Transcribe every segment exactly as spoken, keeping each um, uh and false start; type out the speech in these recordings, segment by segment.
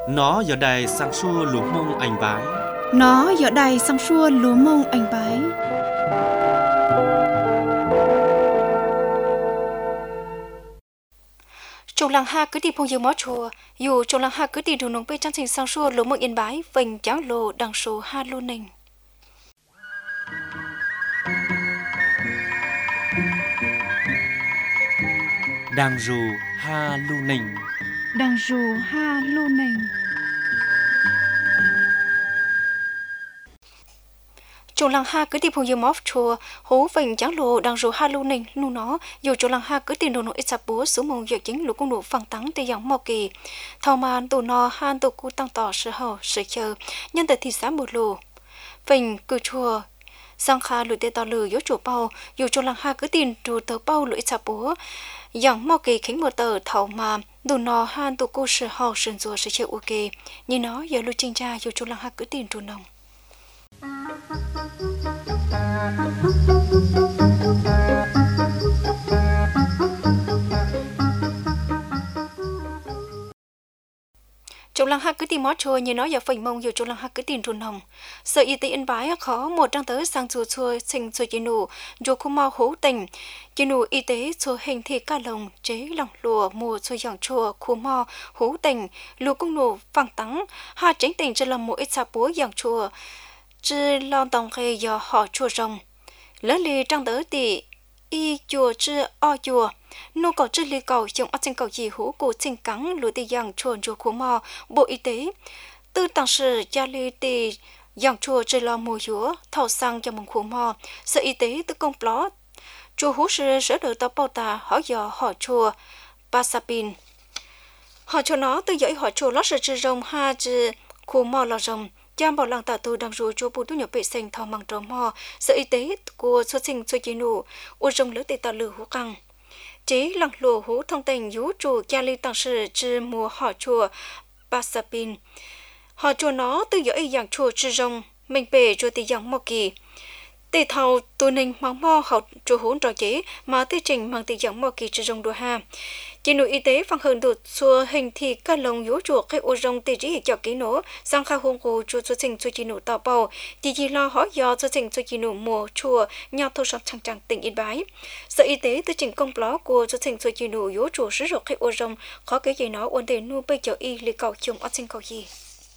Nó giờ đài sang xua lúa mông anh bái. Nó giờ đài sang xua lúa mông anh bái. Trong làng ha cứ đi phong dương mó chùa, dù trong làng ha cứ đi đường nông bê trang trình sang xua lúa mông yên bái, vành cháo lồ đằng số ha lô nình. Đang dù ha lu nình. Đang dù ha lô nình. Trong làng ha cứ đi phong dương mó chùa, hố vành cháo lồ đằng số ha lô nình nu nó, dù trong làng ha cứ đi đường nông ít sạp búa số mông dược chính lũ công nụ phẳng tắng tây dạng mò kỳ, thao màn tù no han tù cu tăng tỏ sự hậu sự chờ, nhân tại thị xã một lù, vành cử chùa. Sang kha lụi tê tao lử yếu chủ bao, dù cho làng ha cứ tiền chủ tờ bao lụi sạp búa, dạng mò kỳ khánh một tờ thảo mà đủ nò han tụ cô sự hò sườn rùa sự chơi ok, như nó giờ lụi trinh tra dù cho làng ha cứ tiền chủ nồng. Trong làng ha cứ tìm mót chua như nó giờ phình mông dù trong làng ha cứ tìm trùn hồng. Sở y tế Yên Bái khó một trang tới sang chùa chua sinh chùa chỉ nụ dù khu mau hố tình. Chỉ nụ y tế chùa hình thị ca lồng chế lòng lùa mùa chùa dòng chùa khu mau hố tình lùa cung nụ phẳng tắng ha tránh tình cho làm một ít xa búa dòng chùa chứ lo tổng khê do họ chùa rồng. Lớn lì trang tới tỷ y chùa chứ o chùa. Nô cầu chứ lì cầu dùng ở trên cầu gì hú của trình cắn lùi tì dàng chùa chùa khu mò Bộ Y tế. Từ tàng sử gia lì tì dàng chùa chứ lo mùa dúa thảo sang cho mong khu mò. Sở Y tế từ công pló. Chùa hú sư sở đỡ tàu bao tà hỏi dò họ chùa Pasapin. Họ chùa nó từ dõi họ chùa lót sự chư rồng ha chư khu mò lò rồng. Giam bảo làng tạ tù đang rùa chùa bù tu nhập vệ sinh thảo măng trò mò. Sở Y tế của xuất sinh chùa chí nụ u rồng lỡ tì tà lử hú căng. Chế lăng lùa hú thông tình dú chủ gia lý tăng sự chư mùa họ chùa Pasapin. Họ chùa nó từ dõi dạng chùa chư rồng, mình bể chùa tì dạng mò kỳ. Tì thầu tù ninh mang mò họ chùa hú trò chế mà tì trình mang tì dạng mò kỳ chư rồng đùa ha. Chỉ nụ y tế phang hơn đột xua hình thì các lồng dú chùa khai ô rồng tì trí cho ký nổ sang khai hôn hồ chùa chùa trình chùa chỉ nụ tàu bầu tì dì lo hỏi do chùa trình chùa chỉ nụ mùa chùa nhau thô sọc trăng trăng tỉnh Yên Bái. Sở Y tế từ trình công pló của chùa trình chùa chỉ nụ dú chùa sử dụng khai ô rồng khó cái gì nó ổn định nu bây giờ y lì cầu chung ở trên cầu gì.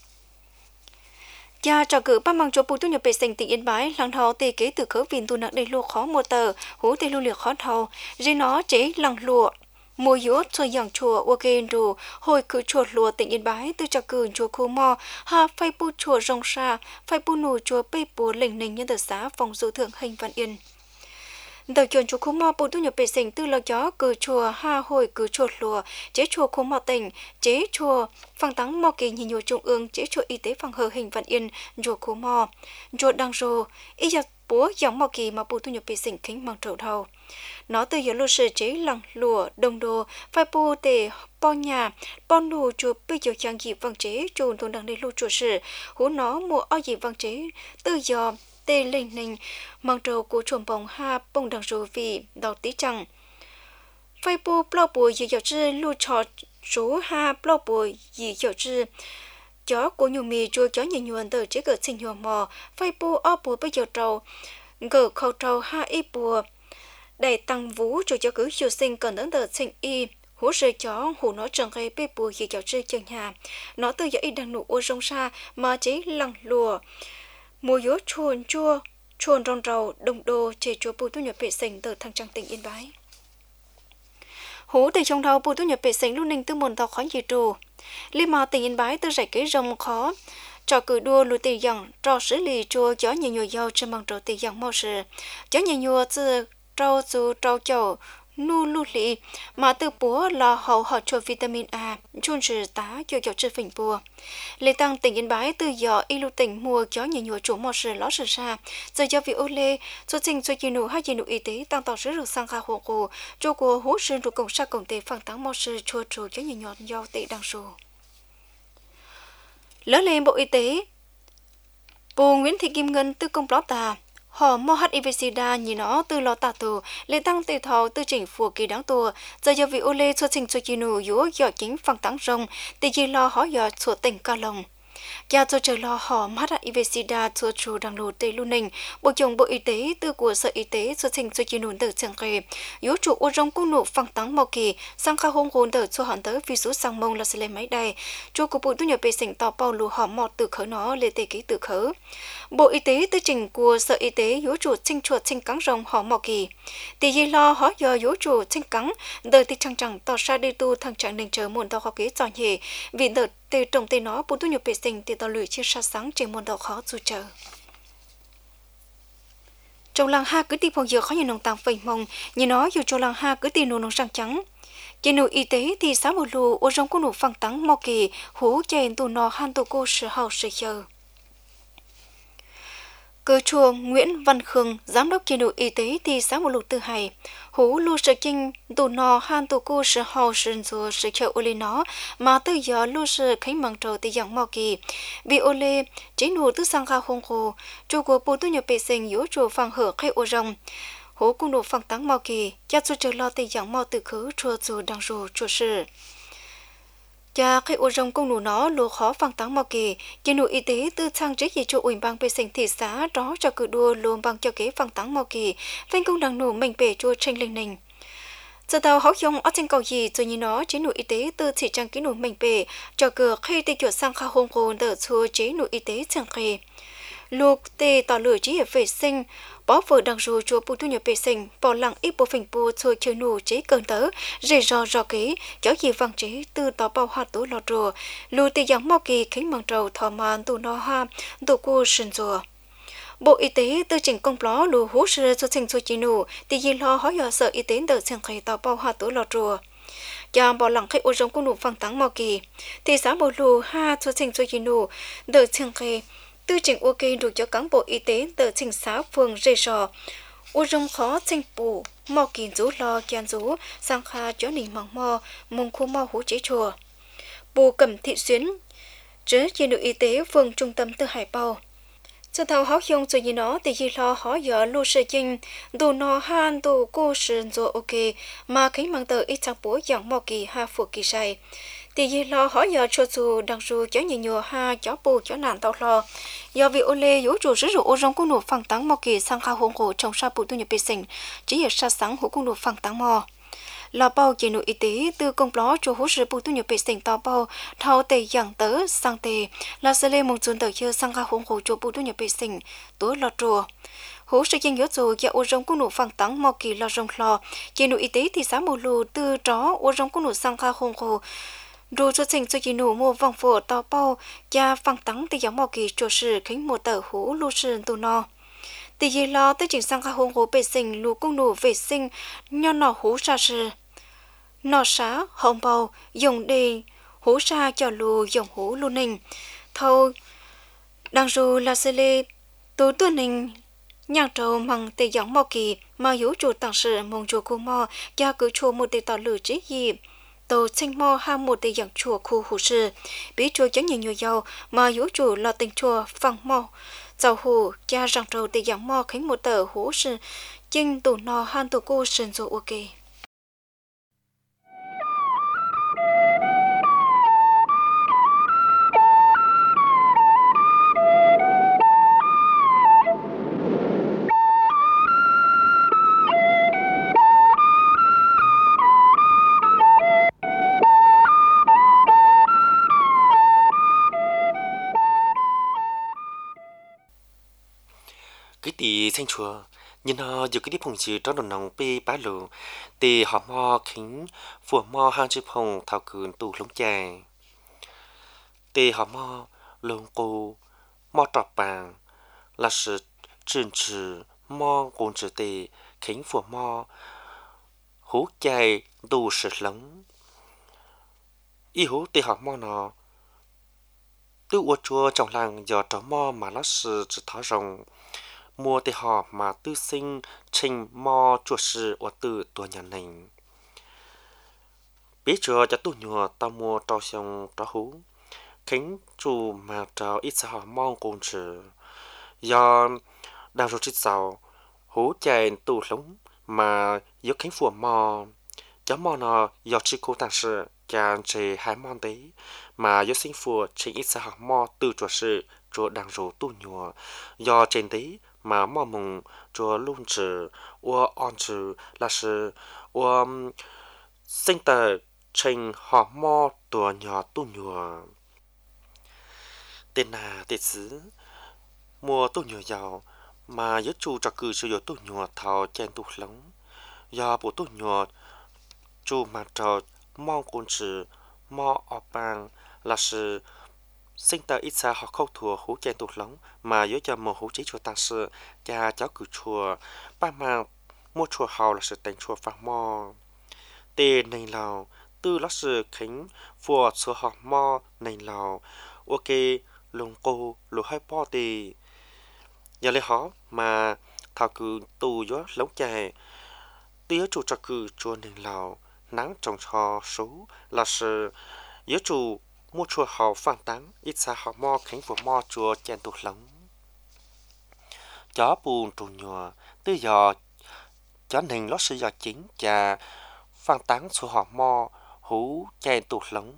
Cha trò cử ba mang cho bù tu nhập vệ sinh tỉnh Yên Bái lăng thầu tì kế từ khớ vìn tu nặng đầy lùa khó một tờ hú tì lưu liệt khó thầu riêng nó chế lăng lùa mùa dúa cho dạng chùa Wagen đồ hồi cử chùa lùa tỉnh Yên Bái từ trò cử chùa khu mò ha phai bu chùa rong sa phai bu nù chùa bê bùa lình nình nhân tờ xã phòng dụ thượng hình Văn Yên. Tờ chuyện chùa khu mò bù tu nhập vệ sinh từ lò chó cử chùa ha hồi cử chùa lùa chế chùa khu mò tỉnh chế chùa phang tắng mò kỳ nhìn nhiều trung ương chế chùa y tế phang hờ hình Văn Yên chùa khu mò chùa đăng rô y giặc búa giống mò kỳ mà bù tu nhập vệ sinh kính mang trầu đầu. Nó từ giờ lô sự chế lăng lùa đồng đồ phải bù để bao nhà bao nụ chùa bây giờ chẳng gì văn chế chùa tôn đăng đây lô chùa sự hú nó mua ở gì văn chế từ giờ tê lên nình mang trầu của chuồng bồng ha bông đằng rùa vì đào tí chẳng phải bù bao bùa gì giờ chứ lô trò số ha bao bùa gì giờ chứ chó của nhiều mì chùa chó nhiều nhuận từ chế gỡ sinh nhiều mò phải bù ở bùa bây giờ trầu gỡ khâu trầu ha y bùa để tăng vũ cho cho cứ chiều sinh cần đến đợt sinh y hú rơi chó hú nó trần gây bê bùi gì chó chơi chân nhà nó từ giờ y đang nụ ô rong xa mà chế lăng lùa mùa gió chuồn chua chuồn rong rầu đồng đồ chế chùa bùi tu nhập vệ sinh từ thăng trăng tỉnh Yên Bái hú từ trong đầu bùi tu nhập vệ sinh lúc ninh tư mồn tàu khó gì trù li mà tỉnh Yên Bái từ rải cái rồng khó trò cử đua lùi tiền dòng trò xử lý chùa chó nhiều nhiều dâu trên bằng trò tiền dòng mò sự chó nhiều nhiều từ trâu dù trâu chậu nu lu lì mà từ búa là hậu họ cho vitamin A chôn sự tá cho cho chơi phình bùa lệ tăng tỉnh Yên Bái từ giờ y lưu tỉnh mua chó nhiều nhiều chủ mò sự ló sự ra giờ cho vị ô lê số trình số chi nụ hai chi nụ y tế tăng tàu sử dụng sang kha hồ cổ cho của hú sơn thuộc cộng sa cộng tệ phẳng tăng mò sự chua chua chó nhiều nhiều do tệ đang sù lớn lên Bộ Y tế Bộ Nguyễn Thị Kim Ngân từ công plot tà họ mò hát i vê sida nhìn nó từ lò tà tù lệ tăng tê thọ từ chỉnh phù kỳ đáng tù giờ giờ vì ô lê cho trình cho chi nụ yếu dọ chính phẳng tăng rồng tê gì lo họ dọ sủa tỉnh ca lòng gia cho chờ lo họ mắc i vê sida cho chủ đăng lô tê lu ninh bộ trưởng bộ y tế từ của sở y tế cho trình cho chi nụ từ trường kề yếu chủ ô rong cung nụ phẳng tăng mò kỳ sang kha hông hồn từ cho hẳn tới vì số sang mông là sẽ lên máy đài chủ của bộ tu nhập bề sinh tàu bao lù họ mọt từ khởi nó lệ tê ký từ khởi bộ y tế tư trình của sở y tế yếu chủ trình chuột trình cắn rồng họ mò kỳ tỷ gì lo họ giờ yếu chủ trình cắn đời thì chẳng chẳng tỏ ra đi tu thằng chẳng nên chờ muôn tao khó kế cho nhẹ vì đợt từ trồng tê nó bộ tu nhập bề sinh thì tao lười chia sát sáng trên muôn tao khó chu chờ trong làng ha cứ tìm phòng giờ khó như nông tàng phình mông như nó dù trong làng ha cứ tìm nụ nông răng trắng trên nụ y tế thì sáng một lù ô rong của nụ phẳng tắng mò kỳ hú chèn tù nọ han tù cô sự hào sự chờ cơ chùa Nguyễn Văn Khương giám đốc chi đội y tế thị xã Mộ Lục Tư Hải hú lưu sự kinh tù nọ han tù cô sự hào sự rùa sự chờ ô lê nó mà từ giờ lưu sự khánh bằng trầu từ dạng mò kỳ vì ô lê chỉ nụ từ sang kha không khô chủ của bộ tu nhập bề sinh yếu chủ phẳng hở khai ô rồng hú cung nụ phẳng tắng mò kỳ cha chủ chờ lo từ dạng mò từ khứ chùa dù đang rù chùa sự cha khi ô rong công nụ nó lúa khó phẳng tắng mò kỳ chỉ nụ y tế từ sang trí gì cho ủy ban bề sinh thị xã đó cho cử đua luôn bằng cho kế phẳng tắng mò kỳ phanh công đằng nụ mình bể chua tranh linh ninh giờ tàu háo yong ở trên cầu gì rồi như nó chỉ nụ y tế từ chỉ trang kỹ nụ mình bể cho cử khi tê chuột sang kha hông hồn đỡ chua chế nụ y tế chẳng kề luộc tê tỏ lửa chỉ ở vệ sinh bỏ vợ đằng rù chùa bù thu nhập vệ sinh bỏ lặng ít bộ phình bù rồi chơi nụ chế cơn tớ rề rò rò kỹ kéo gì văng chế từ tỏ bao hạt tố lọt rùa lù tê giáng mò kỳ khánh bằng trầu thò màn tù no ha tù cô sườn rùa bộ y tế tư chỉnh công ló lù hú sơ cho trình cho chi nụ tê gì lo hỏi dò sở y tế đỡ chẳng khởi tỏ bao hạt tố lọt rùa cha bỏ lặng khách ô rong của nụ phăng tắng mò kỳ thì xã bộ lù ha cho trình cho chi nụ đỡ chẳng khởi tư trình ok đủ cho cán bộ y tế từ trình xã phường rây rò u rong khó trình bù mò kín rú lo kian rú sang kha cho nỉ mỏng mò mông khu mò hú chế chùa bù cẩm thị xuyến chứ chi đội y tế phường trung tâm từ hải bao cho thầu háo hiông rồi như nó thì gì lo khó giờ lu sơ chinh đủ nó han đủ cô sơn rồi ok mà kính mang tờ ít trang bố dạng mò kỳ ha phụ kỳ sai thì gì lo hỏi giờ cho dù đang dù cho nhiều nhiều ha cho bù cho nạn tao lo giờ vì ô lê yếu chủ sử dụng ô rong cung nụ phẳng tắng mò kỳ sang kha hông hồ trong sa bù tu nhập bê sinh chỉ ở sa sáng hữu cung nụ phẳng tắng mò là bao chỉ nội y tế từ công ló cho hỗ trợ bù tu nhập bê sinh tao bao thao tề dạng tớ sang tề là sẽ lên một chuẩn tờ chưa sang kha hông hồ cho bù tu nhập bê sinh tối lọt rùa hỗ trợ dân nhớ rồi giờ ô rong cung nụ phẳng tắng mò kỳ là rong lò chỉ nội y tế thì xã mù lù từ đó ô rong cung nụ sang kha hông hồ đồ cho trình cho chị nụ mua vòng phổ tao bao cha phăng tắng từ giống mò kỳ cho sự khánh một tờ hú lưu sơn tù no từ gì lo tới trình sang kha hông hố bề sinh lù cung nụ vệ sinh nho nọ hú sa sự nọ xá hồng bầu dùng đề hú sa cho lù dùng hú lưu ninh thâu đang dù là xe lê tố tư ninh nhang trâu măng tê giống mò kỳ mà yếu chủ tặng sự mong chùa cô mò cha cứ chùa một tê tỏ lử trí gì tàu sinh mò ha một tê dạng chùa khu hủ sư bí chùa chẳng nhiều nhiều giàu mà yếu chủ là tình chùa phẳng mò giàu hủ cha rằng trâu tê dạng mò khánh một tờ hủ sư chinh tủ nò han tủ cô sơn dụ ok cái tỷ xanh chùa nhưng họ giờ cái đi phồng chữ trong đồng nòng pe bá lù tỷ họ mò khính phùa mò hang chữ phồng thảo cừn tù lông chài tỷ họ mò lông cô mò trọp bàng là sự truyền trừ mò cồn trừ tỷ khính phùa mò hú chài tù sự lắng y hú tỷ họ mò nó tự uất chùa trong làng giờ trò mò mà là sự chỉ tháo rồng mua tê họ mà tư sinh trình mò chuột sự ở từ tuổi nhà này biết chưa cho tôi nhờ tao mua trâu xong trâu hú khánh chủ mà trâu ít sao mong cùng chữ do đang rồi chết giàu hú chạy tù lúng mà yếu cánh phùa mò chó mò nó do chỉ cố tàng sự chàng chế hai mòn đấy mà yếu sinh phùa trên ít xã học mò từ chỗ sự chỗ đang rồi tu nhùa do trên đấy mà mò mùng chỗ luôn trừ ua on trừ là sự ua sinh tờ trên họ mò tua nhỏ tu nhùa tên là tên xứ mùa tu nhùa giàu mà yếu chủ cho cử sử dụng tu nhùa thảo chen tu lống do bộ tu nhùa chủ mà trò mong quân sự mò ở bang là sự sinh tờ ít xa họ khâu thua hú chen tu lống mà yếu cho một hú trí chùa tăng sự cha cháu cử chùa ba mang mua chùa hào là sự đánh chùa vàng mò tên này lào tư là sự khánh phùa số họ mò này lào ok lùng cô lù hai po tì giờ lấy họ mà thảo cử tù gió lống chè tía chủ cho cử chùa nền lào nắng trồng cho số là sự yếu chủ mua chùa hào phản táng ít xa họ mò khánh của mò chùa chèn tụ lống chó bùn trù nhùa tư giờ chó nền lót sự giờ chính chà phản táng số họ mò hú chèn tụ lống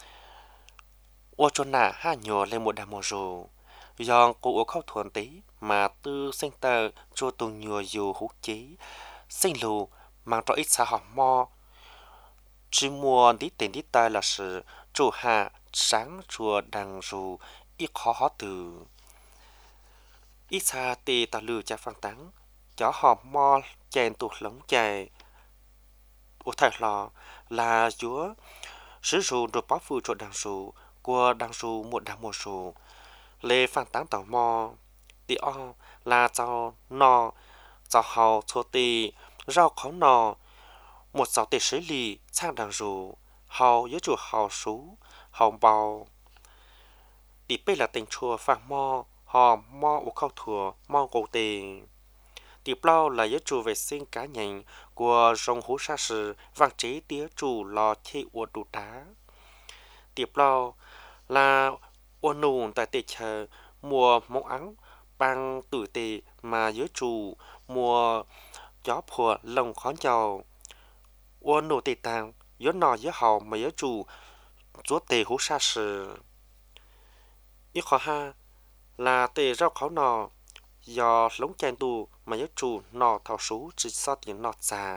ô cho nà ha nhùa lên một đàm mò rồ do cô ố khâu thuần tí mà tư sinh tờ cho tù nhùa dù hú chí sinh lù mang cho ít xã họ mò chỉ mua đi tiền đi tay là sự chủ hạ sáng chùa đằng dù ít khó khó từ ít xa tì ta lừa cha phăng tắng chó họ mò chèn tụt lống chè ủa thật là là chúa sử dụng đồ bó phụ cho đằng dù của đằng dù một đằng một dù lê phăng tắng tàu mò tì o là cho nò cho hào cho tì rau khó nò một sáu tê xử lý sang đằng dù hào yếu chủ hào sú hào bào đi bây là tình chùa phàng mò hò mò u khâu thùa mò cổ tề đi bao là yếu chủ vệ sinh cá nhân của rồng hú sa sử vàng chế tía chủ lò chê u đủ đá đi bao là u nùn tại tề chờ mùa mong ắng bằng tử tề mà yếu chủ mùa gió phùa lồng khó giàu uốn nổ tê tàng yếu nọ yếu hào mà yếu chủ chúa tề hú sa sử yếu khó ha là tề rau khó nọ do lống chèn tù mà yếu chủ nọ thảo sú chỉ so tiếng nọ già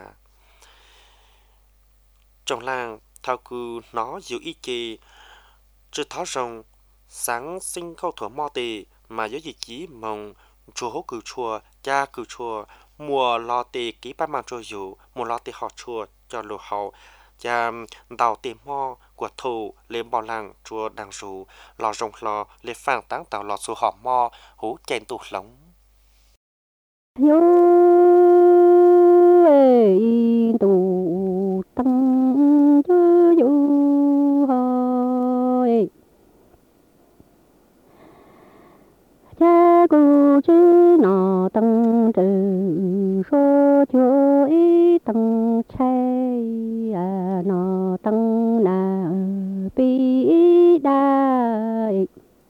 trong làng thảo cư nó yếu ý chê chứ tháo rồng sáng sinh câu thổ mò tề mà yếu gì chí mong chùa hố cử chùa cha cử chùa mùa lo tề ký ba mang cho dù mùa lo tề họ chùa cho lô hậu cha đào tìm mò của thù lên bao làng chùa đằng dù lò rồng lò lên phang táng tàu lò số họ mò hú chèn tụ lống yo tụ tăng yo yo hơi cha cô chứ nọ tăng trừ số cho ý tăng chay à nọ tăng na bi đại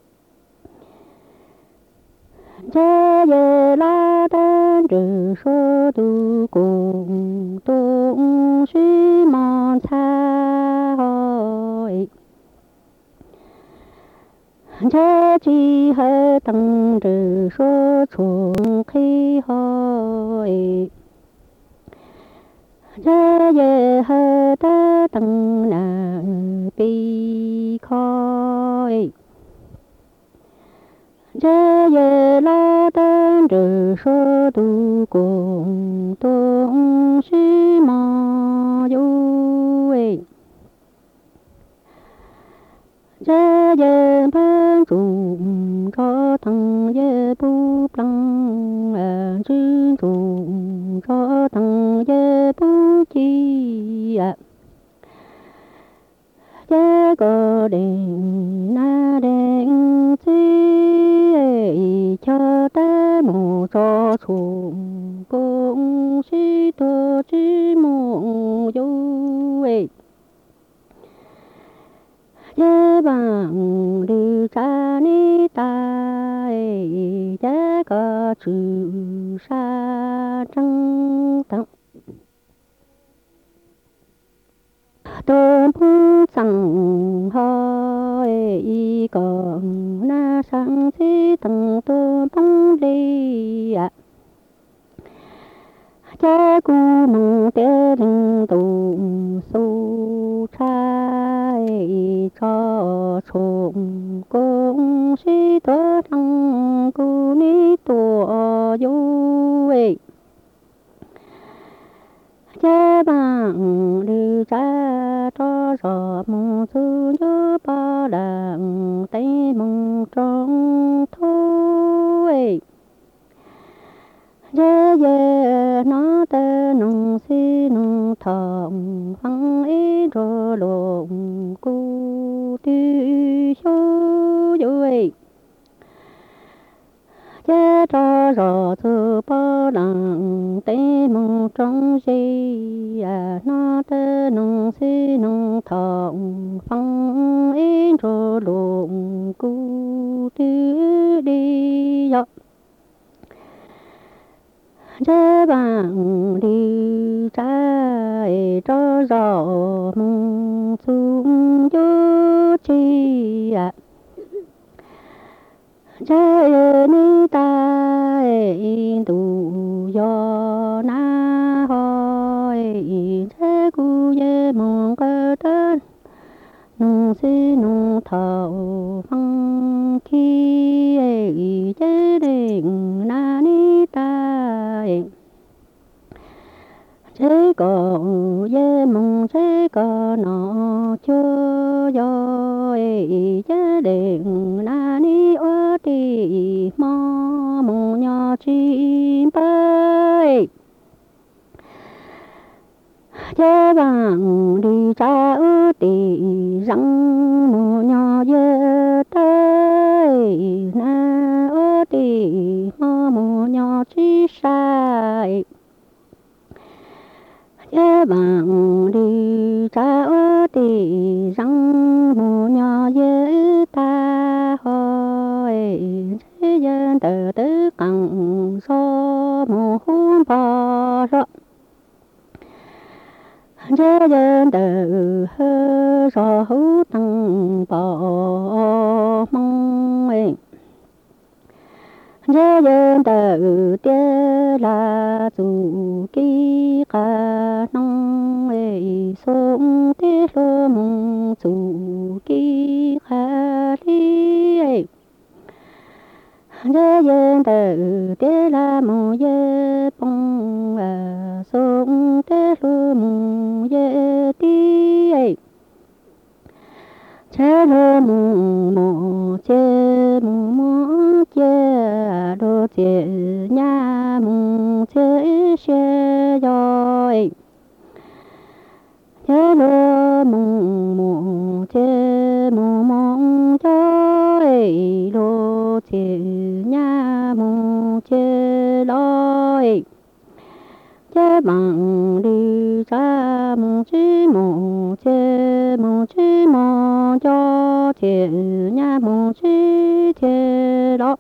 cha ye la tăng trừ số tu cùng tung suy mòn cha hội cha chi hơi tăng trừ số chuông khí hội cha ye hơi ta tăng na bi khói cha ye la tăng trừ số tu cùng tung suy mò du cha ye ban trùng cho thằng ye bu lăng à chứ trùng cho thằng ye bu chi à cha có đèn na đèn chi cho ta mù cho trùng cũng si to chi mù du ấy ye bằng đi cha ni tai giá có chữ sa trăng tặng tôn phú chẳng hỏi còn na sang si tầng tôn phong đi ạ cha cu mong tế linh tụ su trai cho trùng công sĩ tớ thăng cu ni tùa du ấy cha bằng đi cha cho rõ mong sư nhớ ba đằng tay mong trong thôi dê dê nó tê nông si nông thòng phăng ý rô lộn cu tư số dùi dê cho rõ thư bó đằng tê mong trong gì à nó tê nông si nông thòng phăng ý rô lộn cu tư đi dọc dê bằng đi trái cho rõ mong xuống vô chi ạ dê ni tai tu do na hỏi dê cu dê mong cơ tên nung si nung thầu phăng khi dê đình na ni tai dê có dê mong dê có nó chưa do dê đình na ni ở đi mò mong nhỏ chim bay dê bằng đi cha ư tì răng mù nhỏ dê tây na ư tì mò mù nhỏ chi sai dê bằng đi cha ư tì răng mù nhỏ dê ta hỏi dê dân tờ tứ cẳng so mù hôn bò rõ dê dân từ hơ rõ hữu tăng bỏ mong ấy dê dân từ tê là dù ký cả nông ấy sống tê lô mong dù ký khá đi ấy dê dân từ tê là mong dê bông à sống tê lô mong dê tí ấy chê lô mong mong chê mong mong chê đô chê nhà mong chê chê rồi chê lô mong mong chê mong mong rồi lô chê nhà mong chê lôi chê bằng đi cha mong chi mong chê mong chi mong cho chê nhà mong chi chê đó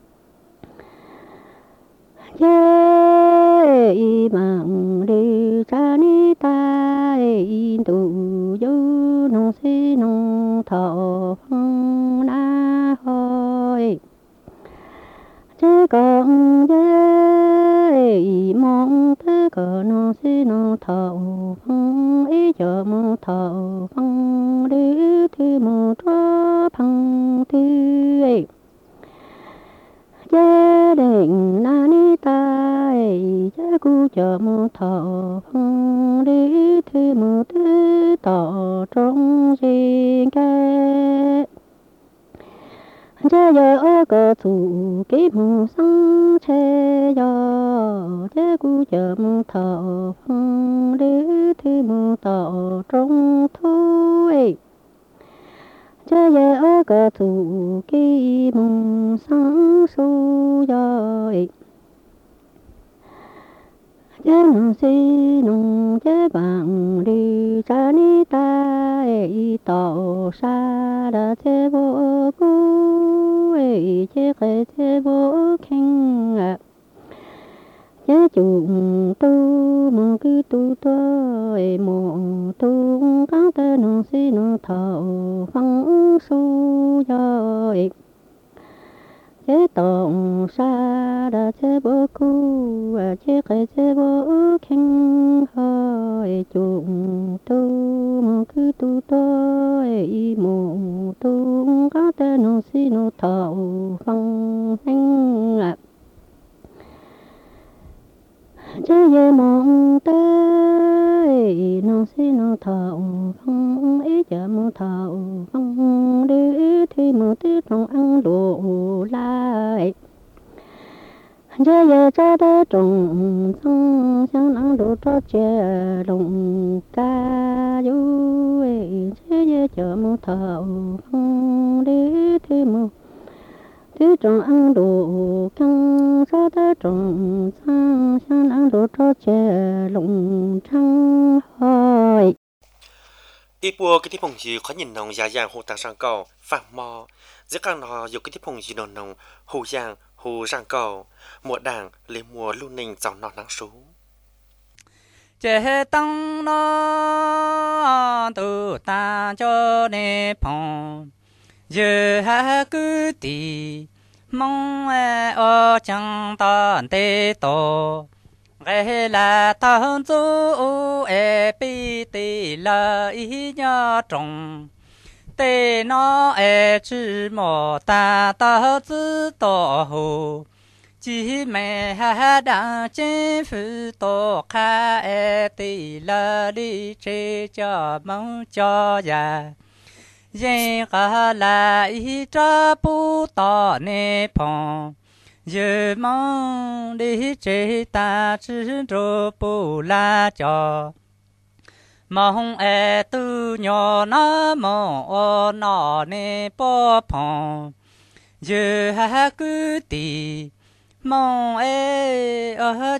chê bằng đi cha ni tai tu du nông si nông thọ phong na hỏi chê con dê mong thế cờ nông si nông thọ phong ý chờ mong thọ phong đi thư mong cho phong thư ấy gia đình na ni tai gia cu chờ mong thọ phong đi thư mong tư tỏ trong riêng cái chê giờ ở cờ thủ ký mù sang chê giờ chê cu chờ mù thọ phong đi thư mù tỏ trong thu ấy chê giờ ở cờ thủ ký mù sang su giờ ấy chê nông si nông chê bằng đi cha ni ta tỏ xa đã chê vô cu chế khởi chế vô khen à chế chủ tu mong cứ tu tôi mong tu các tên nông sĩ nông thảo phăng su rồi chế tổng sa đã chế bố cu chế khởi chế bố khen hỏi chủ tu mong cứ tu tôi mong tu các tên nông sĩ nông thảo phăng thanh à chế ye mong tới nông sĩ nông thảo phăng ý chợ mong thảo phăng đi thì mong tí trong ăn đồ lại chế ye cho tới trồng xong sáng ăn đồ cho chè đồng ca du chế ye chợ mong thảo phăng đi thì mong thứ trồng ăn đồ căng sao tới trồng sang sang ăn đồ cho chè lồng trăng hỏi đi bùa cái tiếp phong gì khó nhìn nòng già giang hồ tàng sang cầu phẳng mò giữa các nó dù cái tiếp phong gì nòng nòng hồ giang hồ sang cầu mùa đảng lấy mùa lưu ninh dòng nọ nắng xuống chế tăng nó tu ta cho nè phong giờ ha cứ đi mong ở chẳng tận tê tổ cái là tao chú e bi tê là ý nhớ trong tê nó e chỉ mò ta tao chỉ tổ hồ chỉ mẹ ha đã chế phụ tổ kha e tê là đi chế cho mong cho ya yên cả lại cho bố tỏ nè phong giờ mong đi chế ta chỉ rồi bố la cho mong e tu nhỏ nó mong nó nè bố phong giờ ha cứ đi mong e ở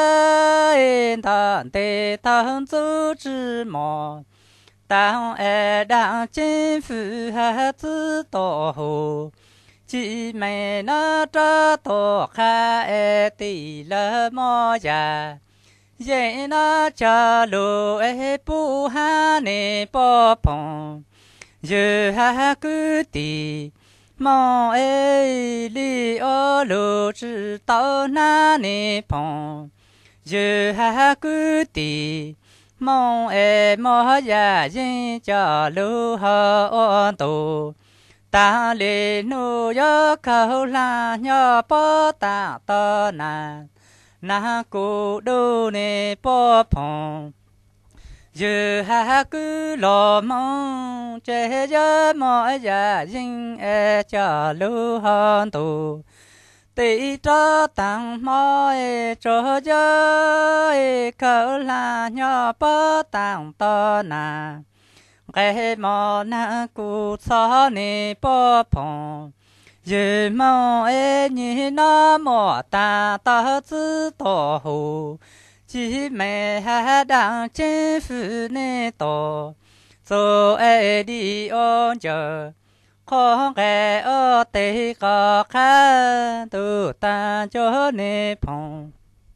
chơi thằng tê thằng chú chỉ mong tao e đang chính phủ ha tự tổ hồ chỉ mày nó cho tổ kha e tỷ lơ mò già dễ nó cho lù e bu ha nè bò phong giờ ha cứ tì mong e li ô lù chỉ tao na nè phong giờ ha cứ tì mong em mò ya dinh cho lưu hờ ôn tù ta lê nu yo khâu la nhỏ bó ta tơ na na cụ đu nê bó phong giờ ha cứ lo mong chế yo mò ya dinh e cho lưu hờ tù tì cho tăng mò e cho yo e khâu la nhỏ bó tăng tơ na cái mò na cụ xó nè bó phong giờ mò e nhỉ nó mò ta ta tự tổ hồ chỉ mẹ ha đang trên phủ nè tổ rồi e đi ôn chờ khó nghe ở tây có khá tu ta cho nè phong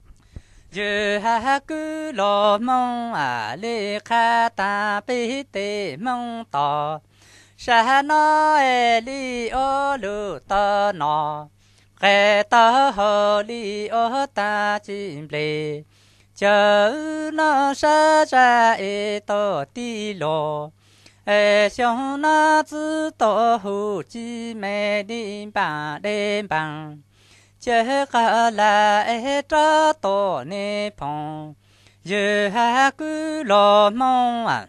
giờ ha cứ lo mong à lê kha ta bi tê mong tỏ sa nó e li ô lu ta nó khe ta hồ li ô ta chim lê chờ nó sa ra e to ti lo e xiong na zi to hu chi mẹ đi ba đêm bằng chế cả là e cho tổ nè phong giờ ha cứ lo mong à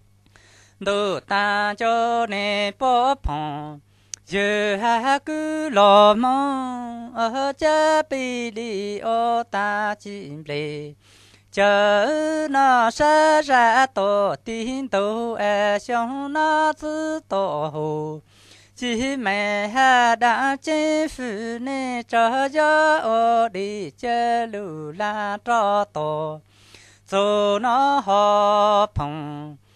đồ ta cho nè bó phong giờ ha cứ lo mong ở chế bi li ô ta chim lê chờ nó sẽ ra tổ tin tổ e xiong nó zi tổ hồ chỉ mẹ ha đã chế phủ nè cho gió ô đi chơi lù la cho tổ dù nó họ phong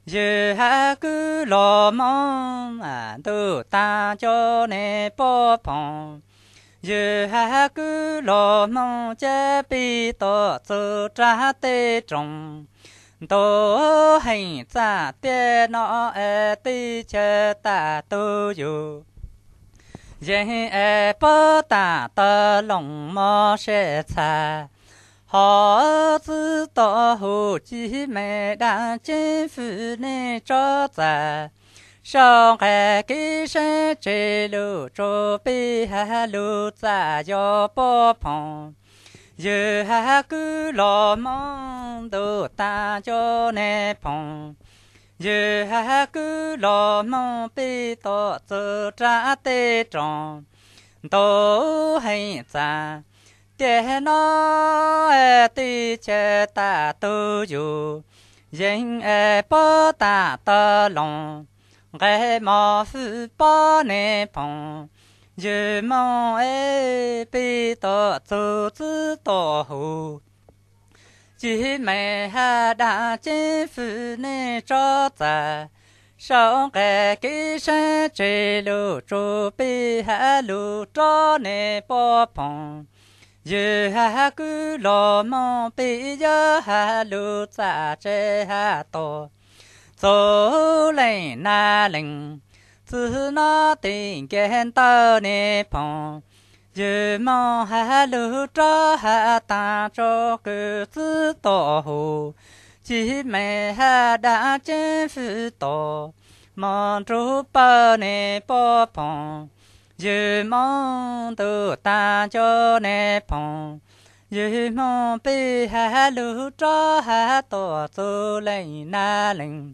giờ ha cứ lo mong à tu ta cho nè bỏ phong giờ ha cứ lo mong chế bi to tự trả tê trồng tổ hành giả tê nó e tê chế ta tu dù giờ e bỏ ta ta lòng mò sẽ xa họ tự tỏ hồ chí mẹ đã chính phủ nên cho ra sau cái cái sẽ chế lũ cho bi hà lũ ra cho bỏ phong giờ hà cứ lo mong đồ ta cho nè phong giờ hà cứ lo mong bi to tự trả tê tròn tổ hay ra để nó ti chế ta tu dù dân bỏ ta ta lòng cái mò phu bỏ nè phong giờ mong e bi to tu tu to hu chỉ mẹ ha đã chính phủ nè cho ta sau cái cái sẽ chế lũ cho bi ha lũ cho nè bỏ phong giờ ha cứ lo mong bây giờ ha lũ cha chế ha to số lên na lên từ nó tình kiến tơ nè phong giờ mong ha lũ cho ha ta cho cứ tự to hồ chỉ mẹ ha đã chính phủ to mong chú bơ nè bỏ phong giờ mong tu ta cho nè phong giờ mong bi ha lũ cho ha to tu lên na lên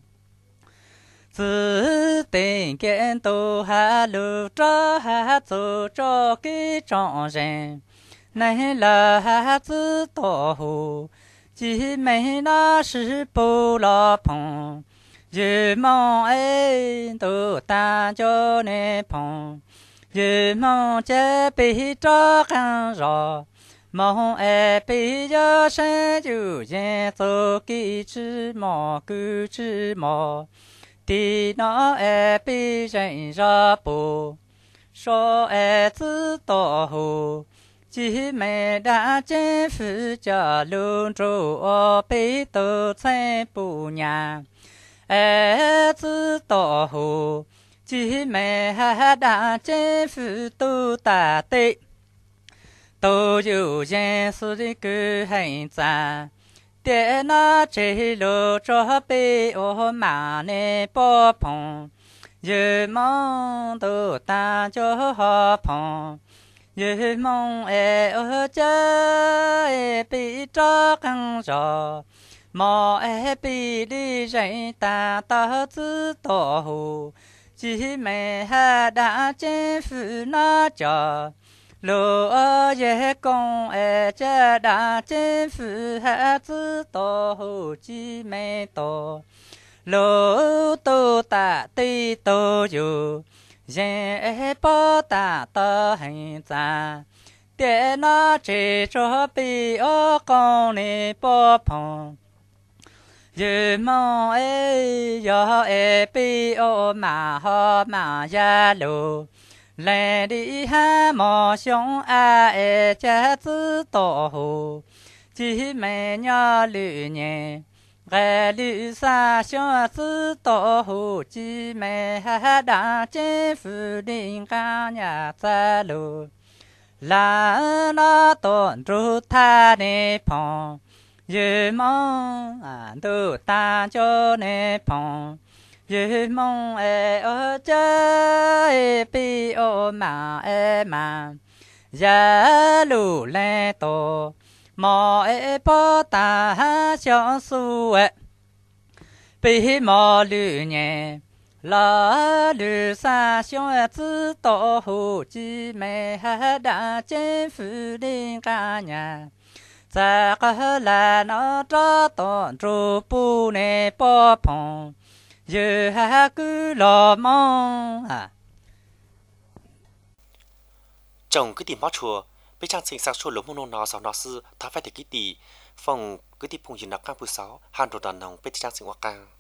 tự tình kiến tu ha lũ cho ha tu cho cái trọn rèn này là ha tự to hồ chỉ mấy nó sự bù lo phong giờ mong ấy tu ta cho nè phong giờ mong chế bị cho khăn rõ mong e bị cho sinh chủ nhân tổ kỹ chữ mò cứ chữ mò thì nó e bị rèn ra bù số e tự tổ hồ chỉ mẹ đã chính phủ cho luôn trụ ở bị tổ xây bù nhà e tự tổ hồ chỉ mẹ ha đã chế phủ tu ta tị tu dù dân su đi cứ hành giả để nó chế lô cho bê ô mà nè bỏ phong giờ mong tu ta cho họ phong giờ mong e ở chơi bị cho căng gió mò e bị đi dạy ta ta tự tổ hồ chỉ mẹ ha đã chính phủ nó cho lô ở dễ công e cha đã chính phủ ha tự tổ hồ chỉ mẹ tổ lô tô ta ti tô dù dễ bỏ ta ta hành giả để nó chỉ cho bị ở con này bỏ phong giờ mong ấy giờ ấy bị ô mà ho mà gia lù lên đi ha mò sống a ấy cha tự tổ hồ chỉ mẹ nhỏ lử nhẹ ghé lử xa sống tự tổ hồ chỉ mẹ ha đã chế phủ đình ca nhà gia lù là nó tổn trụ tha nè phong giờ mong à tu ta cho nè phong giờ mong e ở chơi bi ô mà e mà giá lù lê tổ mò e bỏ ta ha cho su e bi mò lù nhẹ la lù sa xiong e tự tổ hồ chi mẹ ha đã chính phủ đình ca nhà za ka la nó cho tổn trụ bu nè bỏ phong giờ ha cứ lo mong à trong cái tìm bó chùa bây giờ sinh sang chùa lỗ mông nó sau nó sư thà phải để cái tỷ phòng cái tỷ phùng gì nó cam bự sáu hàng đồ đàn nòng bây giờ sinh hoa cang